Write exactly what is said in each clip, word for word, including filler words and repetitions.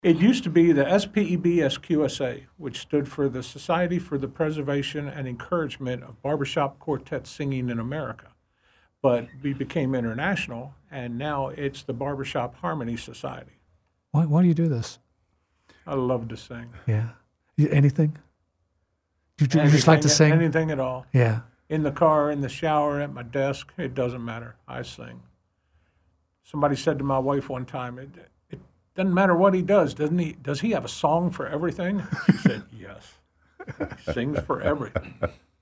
It used to be the S P E B S Q S A, which stood for the Society for the Preservation and Encouragement of Barbershop Quartet Singing in America. But we became international, and now it's the Barbershop Harmony Society. Why, why do you do this? I love to sing. Yeah. You, anything? You, you Anything, just like to sing? Anything at all. Yeah. In the car, in the shower, at my desk, it doesn't matter. I sing. Somebody said to my wife one time, it, it doesn't matter what he does, doesn't he? Does he have a song for everything? She said, yes. He sings for everything.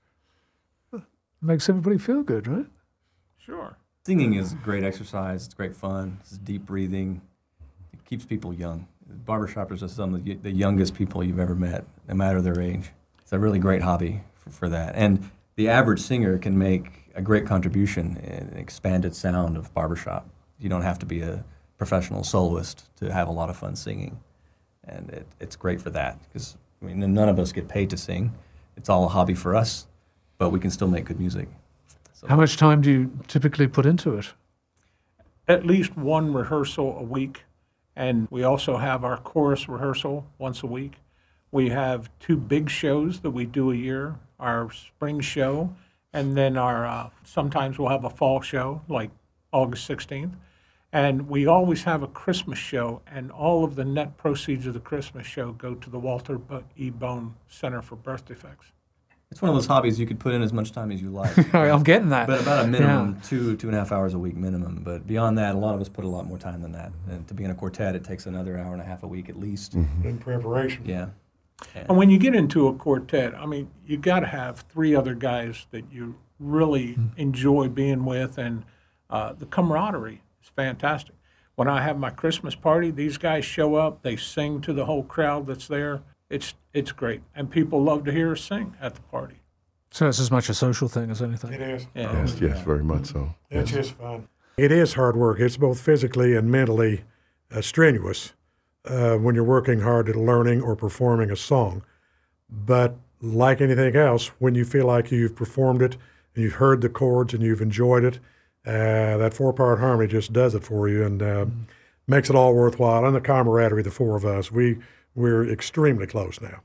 Makes everybody feel good, right? Sure. Singing is great exercise. It's great fun. It's deep breathing. It keeps people young. Barbershoppers are some of the, the youngest people you've ever met, no matter their age. It's a really great hobby for, for that. And the average singer can make a great contribution in an expanded sound of barbershop. You don't have to be a professional soloist to have a lot of fun singing. And it, it's great for that, because I mean, none of us get paid to sing. It's all a hobby for us, but we can still make good music. So, how much time do you typically put into it? At least one rehearsal a week. And we also have our chorus rehearsal once a week. We have two big shows that we do a year, our spring show, and then our, uh, sometimes we'll have a fall show, like August sixteenth. And we always have a Christmas show, and all of the net proceeds of the Christmas show go to the Walter E. Bone Center for Birth Defects. it's one of those hobbies you could put in as much time as you like. I'm getting that. But about a minimum, yeah. two, two and a half hours a week minimum. But beyond that, a lot of us put a lot more time than that. And to be in a quartet, it takes another hour and a half a week at least. Mm-hmm. In preparation. Yeah. And, and when you get into a quartet, I mean, you got to have three other guys that you really mm-hmm. enjoy being with, and uh, the camaraderie is fantastic. When I have my Christmas party, these guys show up, they sing to the whole crowd that's there. It's it's great, and people love to hear us sing at the party. So it's as much a social thing as anything. It is. Yeah. Yes, yes, very much so. It's yes. just fun. It is hard work. It's both physically and mentally uh, strenuous uh, when you're working hard at learning or performing a song. But like anything else, when you feel like you've performed it and you've heard the chords and you've enjoyed it, uh, that four-part harmony just does it for you and uh, mm. makes it all worthwhile. And the camaraderie, the four of us, we, we're extremely close now.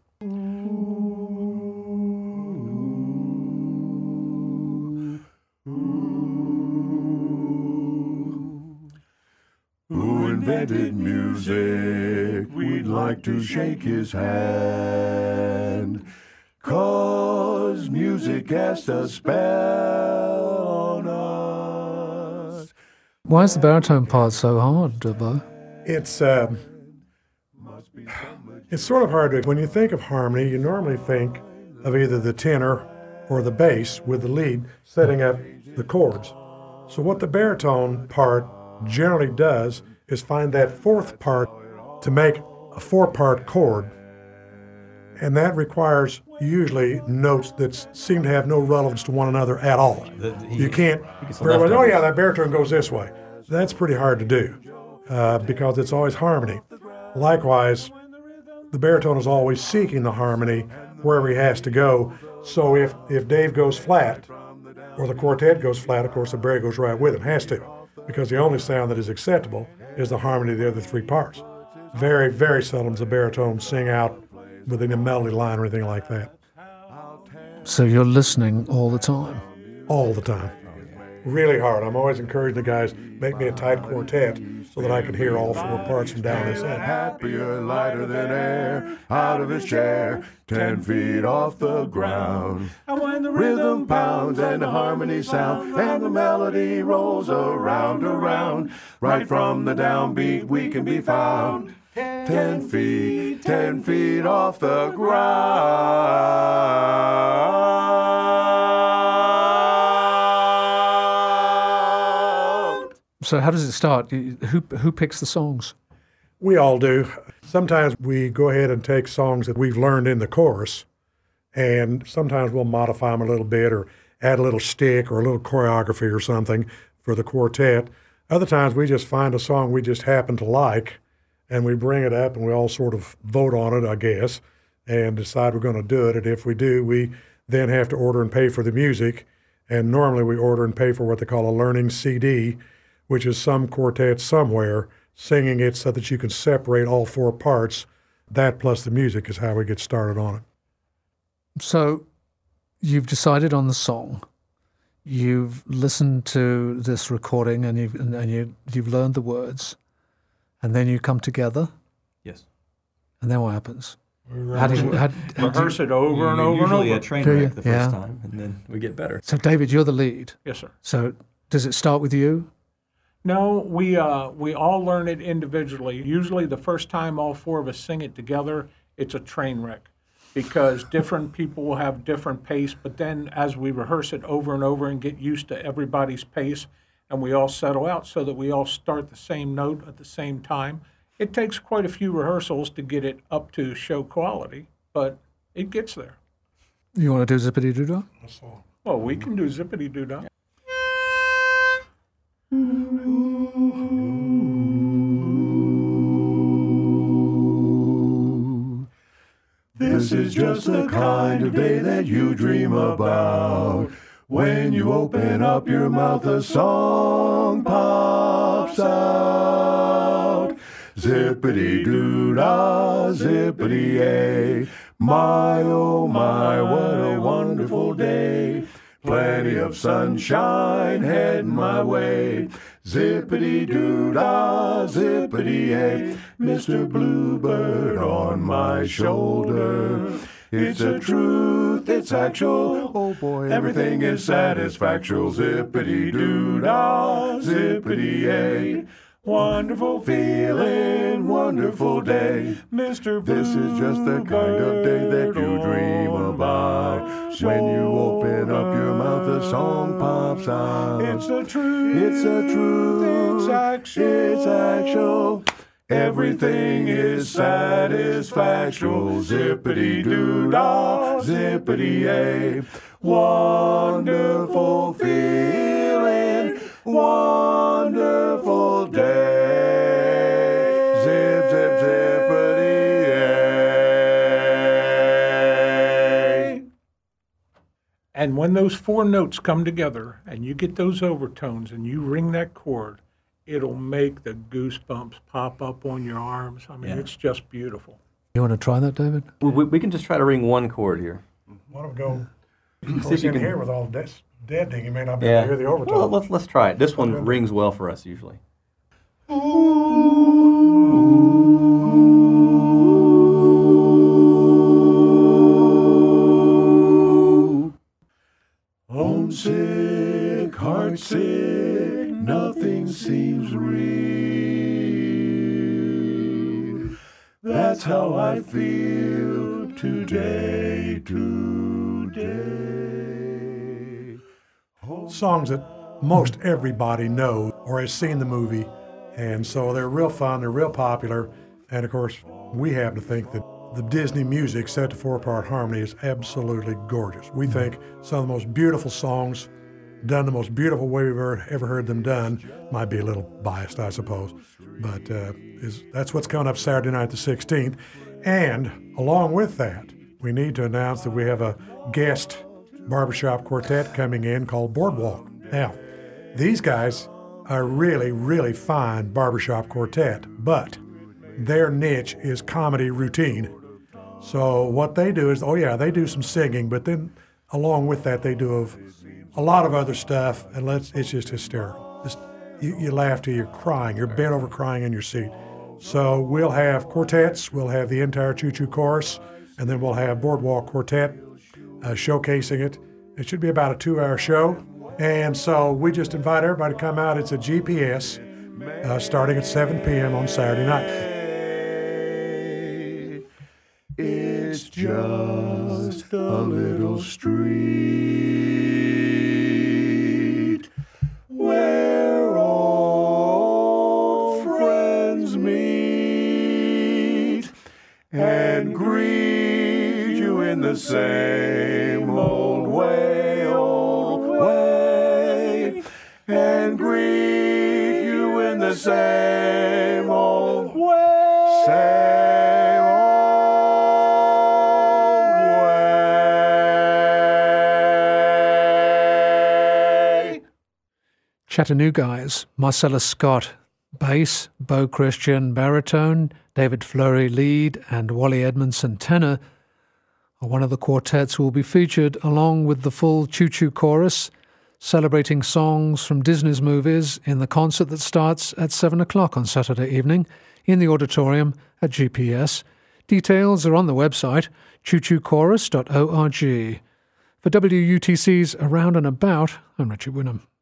Who invented music? We'd like to shake his hand, 'cause music cast a spell on us. Why is the baritone part so hard, Bo? It's, um, it's sort of hard to, when you think of harmony, you normally think of either the tenor or the bass with the lead setting up the chords. So what the baritone part generally does is find that fourth part to make a four-part chord, and that requires usually notes that seem to have no relevance to one another at all. The, the, he, you can't very well, oh yeah, that baritone goes this way. That's pretty hard to do uh, because it's always harmony. Likewise, the baritone is always seeking the harmony wherever he has to go. So if, if Dave goes flat, or the quartet goes flat, of course the bari goes right with him, has to, because the only sound that is acceptable is the harmony of the other three parts. Very, very seldom does a baritone sing out within a melody line or anything like that. So you're listening all the time? All the time. Really hard. I'm always encouraging the guys, make me a tight quartet so that I can hear all four parts from down this end. Happier, lighter than air, out of his chair, ten feet off the ground. And when the rhythm pounds and the harmony sound and the melody rolls around, around, right from the downbeat we can be found. Ten feet, ten feet off the ground. So how does it start? Who who picks the songs? We all do. Sometimes we go ahead and take songs that we've learned in the chorus, and sometimes we'll modify them a little bit or add a little stick or a little choreography or something for the quartet. Other times we just find a song we just happen to like, and we bring it up and we all sort of vote on it, I guess, and decide we're going to do it. And if we do, we then have to order and pay for the music, and normally we order and pay for what they call a learning C D, which is some quartet somewhere singing it so that you can separate all four parts. That plus the music is how we get started on it. So you've decided on the song. You've listened to this recording and you've, and, and you, you've learned the words. And then you come together. Yes. And then what happens? How do you, how, how do Rehearse it over and You- over and Usually over. a train Do you? wreck the first Yeah. time, and then we get better. you, so, David, you're the lead. Yes, sir. So does it start with you? No, we uh, we all learn it individually. Usually, the first time all four of us sing it together, it's a train wreck, because different people will have different pace. But then, as we rehearse it over and over and get used to everybody's pace, and we all settle out so that we all start the same note at the same time, it takes quite a few rehearsals to get it up to show quality, but it gets there. You want to do Zippity Doo Dah? That's all. Well, we can do Zippity Doo Dah. This is just the kind of day that you dream about. When you open up your mouth, a song pops out. Zippity-doo-dah, zippity-yay. My, oh my, what a wonderful day. Plenty of sunshine heading my way. Zippity-doo-dah, zippity-yay. Mister Bluebird on my shoulder. It's a truth, it's actual. Oh boy, everything is satisfactual. Zippity-doo-dah, zippity-yay. Wonderful feeling, wonderful day. Mister This is just the kind of day that you dream about. When you open up your mouth, a song pops out. It's a truth. It's a truth. It's actual. It's actual. Everything is satisfactual. Zippity-doo-dah, zippity-yay. Wonderful feeling, wonderful day. Zip, zip, zippity-yay. And when those four notes come together and you get those overtones and you ring that chord, it'll make the goosebumps pop up on your arms. I mean, Yeah. it's just beautiful. You want to try that, David? We, we, we can just try to ring one chord here. Why don't we go? Of See course, if you in can- here with all this deadening, you may not be able to hear the overtone. Well, let's let's try it. This one rings well for us usually. Homesick, heartsick, nothing seems real. That's how I feel today, today. Songs that most everybody knows or has seen the movie, and so they're real fun, they're real popular, and of course, we happen to think that the Disney music set to four-part harmony is absolutely gorgeous. We think some of the most beautiful songs done the most beautiful way we've ever, ever heard them done. Might be a little biased, I suppose, but uh, is, that's what's coming up Saturday night the sixteenth. And along with that, we need to announce that we have a guest barbershop quartet coming in called Boardwalk. Now, these guys are really, really fine barbershop quartet, but their niche is comedy routine. So what they do is, oh yeah, they do some singing, but then along with that, they do of a lot of other stuff, and let's, it's just hysterical. Just, you, you laugh till you're crying. You're bent over crying in your seat. So we'll have quartets, we'll have the entire Choo Choo Chorus, and then we'll have Boardwalk Quartet uh, showcasing it. It should be about a two-hour show. And so we just invite everybody to come out. It's a G P S uh, starting at seven p.m. on Saturday night. It's just a little street where old friends meet and greet you in the same old way, old way, and greet you in the same old way, same Chattanooga guys, Marcellus Scott, bass, Bo Christian baritone, David Fleury lead, and Wally Edmondson tenor are one of the quartets who will be featured along with the full Choo Choo Chorus, celebrating songs from Disney's movies in the concert that starts at seven o'clock on Saturday evening in the auditorium at G P S. Details are on the website choo choo chorus dot org. For W U T C's Around and About, I'm Richard Winham.